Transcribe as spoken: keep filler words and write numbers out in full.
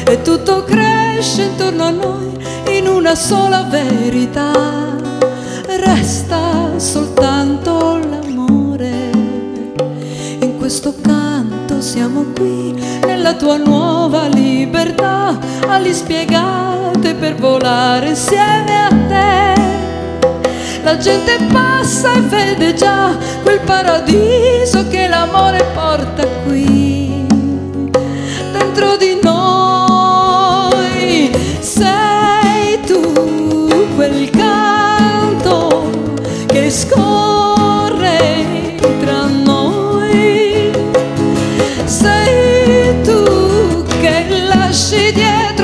e tutto cresce intorno a noi in una sola verità. Resta soltanto l'amore. In questo canto siamo qui, nella tua nuova libertà, ali spiegate per volare insieme a te. La gente passa e vede già quel paradiso che l'amore porta qui dentro di noi. Sei tu quel canto che scorre tra noi. Sei tu che lasci dietro